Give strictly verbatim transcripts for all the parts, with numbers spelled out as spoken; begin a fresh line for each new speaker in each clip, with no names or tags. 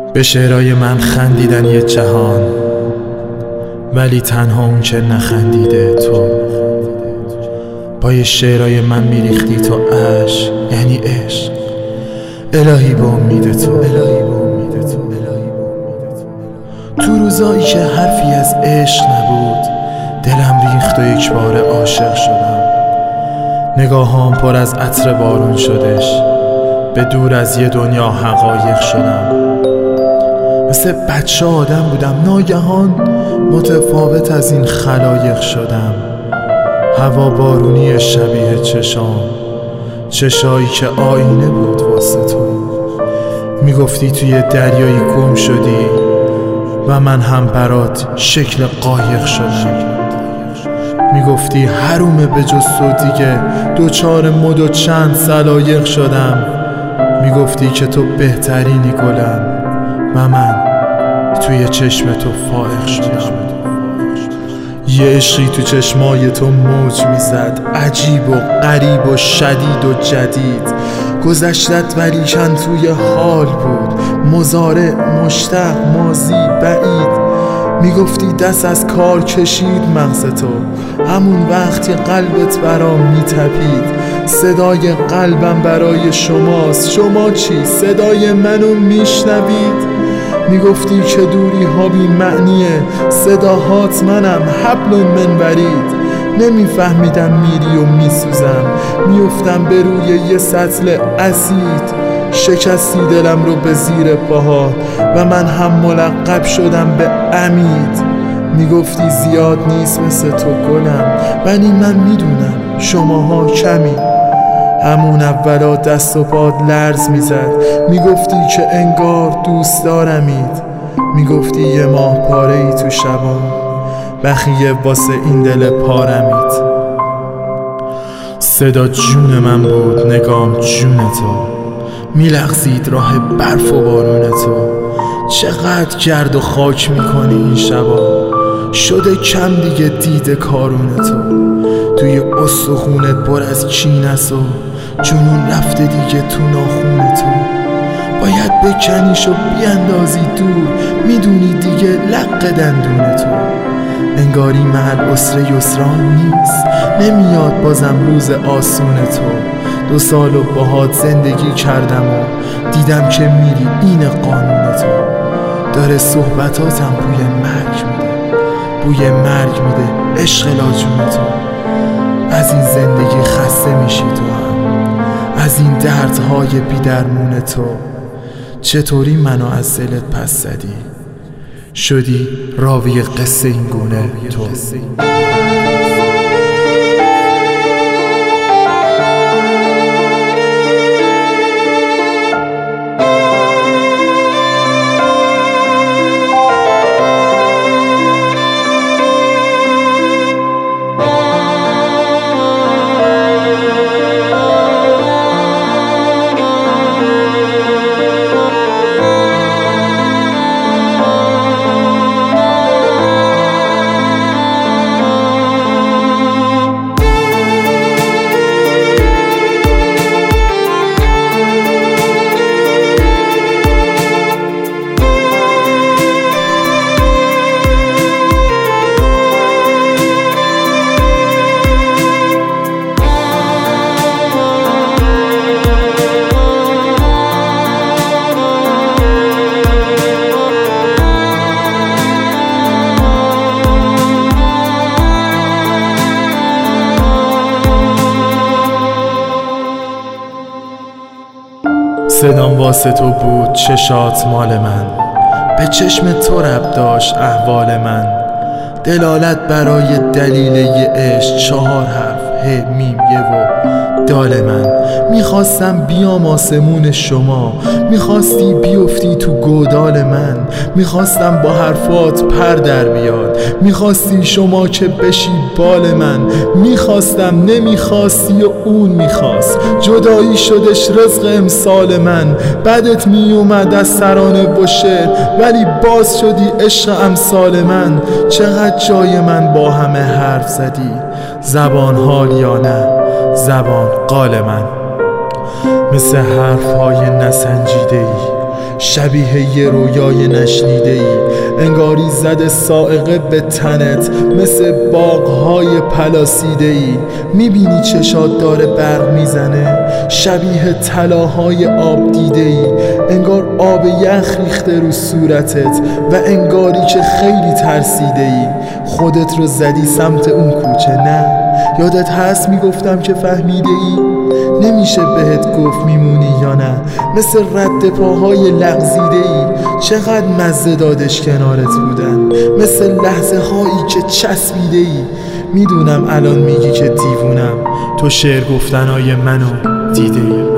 به شعرهای من خندیدن یه جهان، ولی تنها اون که نخندیده تو. با یه شعرهای من میریختی تو عشق، یعنی عشق. الهی به امید تو، الهی به امید تو، الهی به امید تو. تو روزایی که حرفی از عشق نبود، دلم ریخت و یک بار عاشق شدم. نگاهام پر از عطر بارون شدش، به دور از یه دنیا حقایق شدم. مثل بچه آدم بودم، ناگهان متفاوت از این خلایق شدم. هوا بارونی شبیه چشام، چشایی که آینه بود واسه تو. میگفتی توی دریایی گم شدی و من هم برات شکل قایق شدم. میگفتی حرومه به جز تو دیگه دوچار مد و چند سلایق شدم. میگفتی که تو بهترینی گلم و من توی چشم تو فائق شدم. یه عشقی تو چشمای تو موج میزد، عجیب و غریب و شدید و جدید. گذشتت ولیکن توی حال بود، مضارع، مشتق، ماضی، بعید. میگفتی دست از کار کشید مغز تو، همون وقتی قلبت برام میتپید. صدای قلبم برای شماست، شما چی؟ صدای منو میشنوید؟ میگفتی که دوری ها بی معنیه، صداهات منم حبل من ورید. نمیفهمیدم میری و میسوزم، میفتم به روی یه سطل اسید. شکستی دلم رو به زیر پاها و من هم ملقب شدم به امید. میگفتی زیاد نیست مثل تو گلم، ولی من میدونم شماها کمی. همون اولا دست و پاد لرز میزد، میگفتی که انگار دوست دارمید. میگفتی یه ماه پاره ای تو شبام، بخیه واسه این دل پارمید. صدا جون من بود، نگام جون تو. میلغزید راه برف و بارون تو. چقدر گرد و خاک میکنی این شبا، شده کم دیگه دید کارون تو. توی استخونت پر از چین است و جنون رفته دیگه تو ناخون تو. باید بکنیش و بیاندازی دور، میدونی دیگه لق دندون تو. انگاری محل عسر یسران نیست، نمیاد بازم روز آسون تو. دو سال و باهات زندگی کردم و دیدم که میری، این قانون تو. داره صحبتاتم بوی مرگ میده، بوی مرگ میده عشق لاجون تو. از این زندگی خسته میشی تو هم، از این دردهای بی درمون تو. چطوری منو از دلت پس زدی، شدی راوی قصه این گونه تو. صدام واسه تو بود، چشات مال من، به چشم تو ربط داشت احوال من. دلالت برای دلیل یه عشق، چهار حرف ه میم یه و دال من. میخواستم بیام آسمون شما، میخواستی بیفتی تو گودال من. میخواستم با حرفات پر در بیاد، میخواستی شما که بشی بال من. میخواستم نمیخواستی و اون میخواست، جدایی شدش رزق امسال من. بعدت میومد از ترانه و شعر، ولی باز شدی عشق امثال من. چقدر جای من با همه حرف زدی، زبان حال یا نه زبان قال من. مثل حرفهای نسنجیده ای شبیه یه رویای نشنیده ای، انگاری زده سائقه به تنت مثل باغهای پلاسیده ای. میبینی چشات داره برق میزنه، شبیه طلاهای آب دیده ای، انگار آب یخ ریخته رو صورتت و انگاری که خیلی ترسیده ای. خودت رو زدی سمت اون کوچه، نه یادت هست میگفتم که فهمیده ای؟ نمیشه بهت گفت میمونی یا نه، مثل رد پاهای لغزیده ای. چقدر مزه دادش کنارت بودن، مثل لحظه هایی که چسبیده ای. میدونم الان میگی که دیوونم، تو شعر گفتنای منو دیده ای.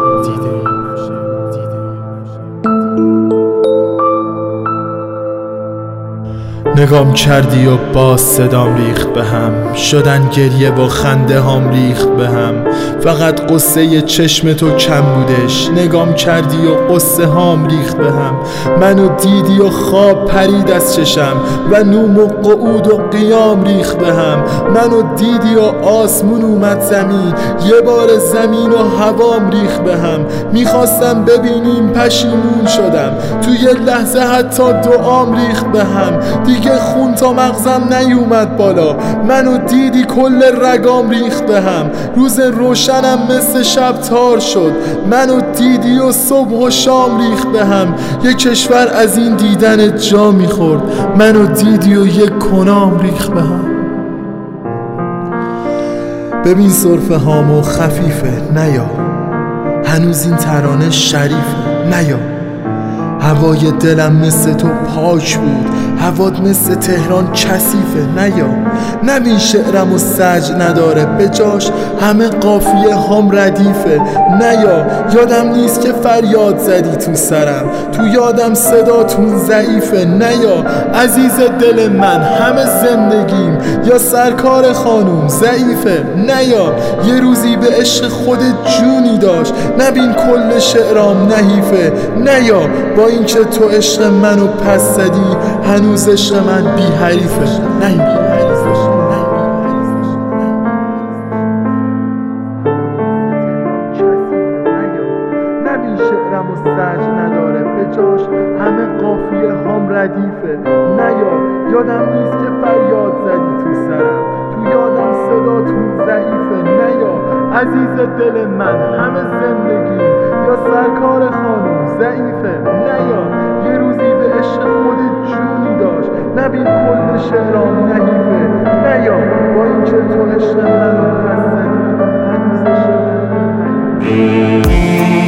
نگام کردی و باز صدام ریخت به هم، شدن گریه با خنده هام ریخت به هم. فقط قصه چشم تو کم بودش، نگام کردی و قصه هام ریخت به هم. منو دیدی و خواب پرید از چشم و نوم و قعود و قیام ریخت به هم. منو دیدی و آسمون اومد زمین، یه بار زمین و هوام ریخت به هم. میخواستم ببینیم پشیمون شدم، تو یه لحظه حتی دعام ریخت به هم. دیگه خون تا مغزم نیومد بالا، منو دیدی کل رگام ریخت به هم. روز روشنم مثل شب تار شد، منو دیدی و صبح و شام ریخت به هم. یک کشور از این دیدن جا میخورد، منو دیدی و یک کنام ریخت به هم. ببین صرفه هامو خفیفه، نیا هنوز این ترانه شریفه، نیا هوای دلم مثل تو پاک بود، هوات مثل تهران کثیفه، نیا نبین شعرم و سج نداره، به جاش همه قافیه هام ردیفه. نیا یادم نیست که فریاد زدی تو سرم، تو یادم صداتون ضعیفه. نیا عزیز دل من، همه زندگیم یا سرکار خانوم ضعیفه. نیا یه روزی به عشق خودت جونی داشت، نبین کل شعرام نحیفه. نیا با اینکه تو عشق منو پس زدی، هنوز عشق من بی حریفه. نیا نبین شعرم و سج نداره، به جاش همه قافیه هام ردیفه. نیا یادم نیست که فریاد زدی تو سرم، تو یادم صداتون ضعیفه. نیا عزیز دل من، همه زندگیم یا سرکار خانوم ضعیفه. نیا یه روزی به عشق خودت جونی داشت، نبین کل شعرام نحیفه. نیا با اینکه تو عشق منو پس زدی، هنوز عشق من نحیفه.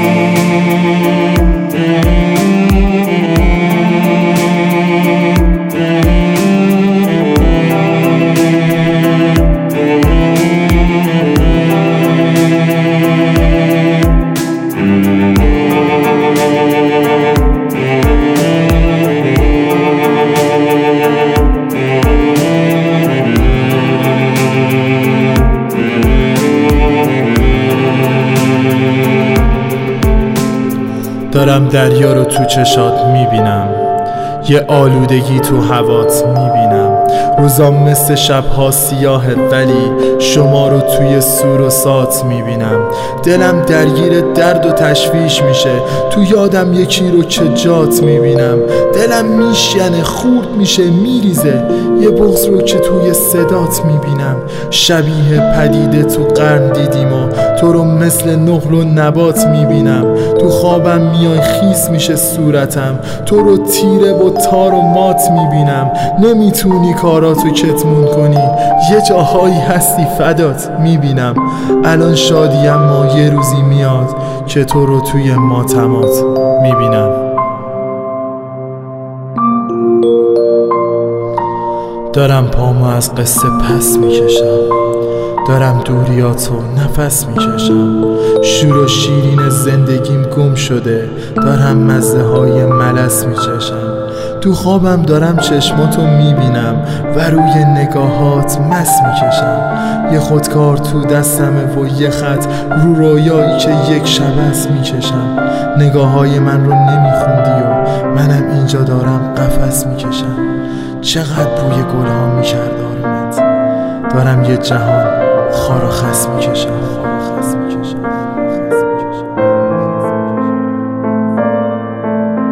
دارم دریا رو تو چشات میبینم، یه آلودگی تو هوات میبینم. روزام مثل شبها سیاهه ولی شما رو توی سور و سات میبینم. دلم درگیر درد و تشویش میشه، تو یادم یکی رو که جات میبینم. دلم میشینه خورد میشه میریزه، یه بغض رو که توی صدات میبینم. شبیه پدیده تو قرن دیدیم و تو رو مثل نقل و نبات میبینم. تو خوابم میای خیس میشه صورتم، تو رو تیره و تار و مات میبینم. نمیتونی کاراتو کتمون کنی، یه جاهایی هستی فدات میبینم. الان شادی اما یه روزی میاد که تو رو توی ماتمات میبینم. دارم پامو از قصه پس میکشم، دارم دوریاتو نفس میکشم. شور و شیرین زندگیم گم شده، دارم مزه های ملس میچشم. تو خوابم دارم چشماتو میبینم و روی نگاهات مس میکشم. یه خودکار تو دستمه و یه خط رو رویایی که یک شب است میکشم. نگاههای من رو نمیخوندی و منم اینجا دارم قفس میکشم. چقدر بوی گلها میکرد آرومت، دارم یه جهان خار و خس میکشم. خار و خس میکشم.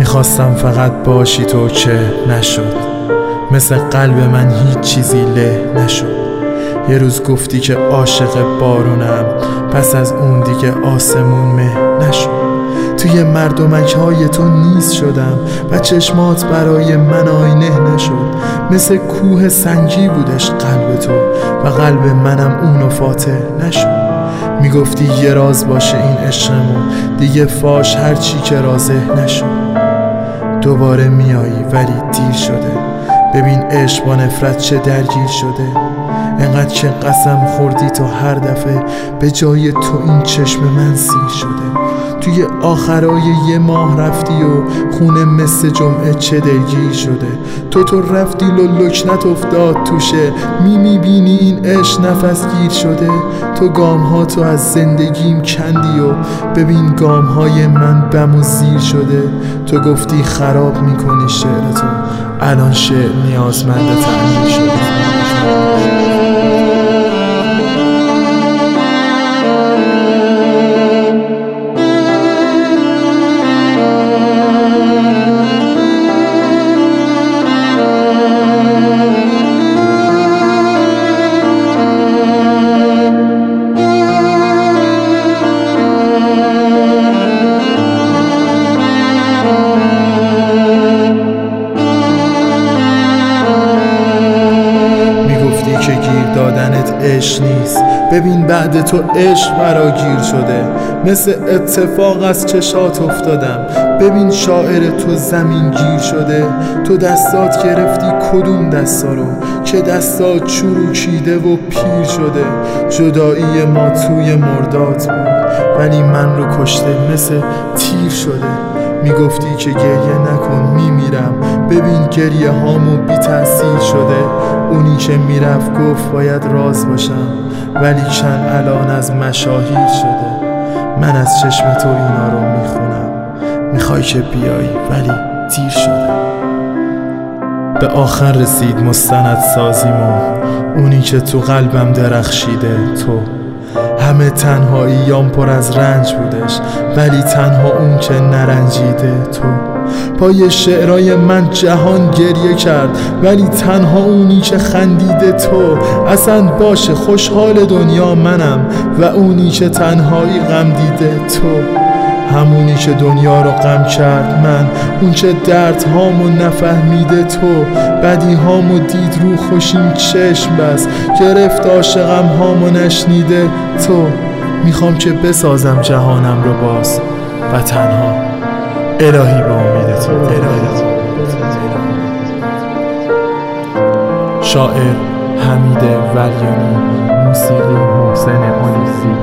میخواستم فقط باشی تو که نشد، مثل قلب من هیچ چیزی له نشد. یه روز گفتی که عاشق بارونم، پس از اون دیگه آسمون مه نشد. توی مردمک های تو نیست شدم و چشمات برای من آینه نشد. مثل کوه سنگی بودش قلب تو و قلب منم اونو فاتح نشد. میگفتی یه راز باشه این عشقمون، دیگه فاش هرچی که رازه نشد. دوباره میایی ولی دیر شده، ببین عشق با نفرت چه درگیر شده. انقدر که قسم خوردی تو هر دفعه، به جای تو این چشم من سیر شده. توی آخرای یه ماه رفتی و خونه مثل جمعه چه دلگیر شده. تو تو رفتی لکنت افتاد توشه، می میبینی این عشق نفس گیر شده. تو گام ها تو از زندگیم کندی و ببین گام های من بم و زیر شده. تو گفتی خراب میکنی شعر تو، الان شعر نیازمند تعمیر شده. که گیر دادنت عشق نیست، ببین بعد تو عشق مرا گیر شده. مثل اتفاق از چشات افتادم، ببین شاعر تو زمین گیر شده. تو دستات گرفتی کدوم دستا رو که دستات چروکیده و پیر شده. جدایی ما توی مرداد بود ولی من رو کشته مثل تیر شده. میگفتی که گریه نکن میمیرم، ببین گریه هامو بی تأثیر شده. اونی که میرفت گفت باید راز باشم، ولی چند الان از مشاهیر شده. من از چشم تو اینا رو میخونم، میخوای که بیایی ولی دیر شده. به آخر رسید مستند سازیمون، اونی که تو قلبم درخشیده. تو همه تنهاییام پر از رنج بودش، ولی تنها اون که نرنجیده. تو پای شعرهای من جهان گریه کرد، ولی تنها اونی که خندیده. تو اصلا باشه خوشحال دنیا منم و اونی که تنهایی غم دیده. تو همونی که دنیا رو غم کرد من، اون که درد هامو نفهمیده. تو بدی هامو دید رو خوشیم چشم بس، گرفت عاشقم هامو نشنیده. تو میخوام که بسازم جهانم رو باز و تنها الهی با امید تو. الهی شاعر حمید ولیانی، موسیقی محسن آلیسی.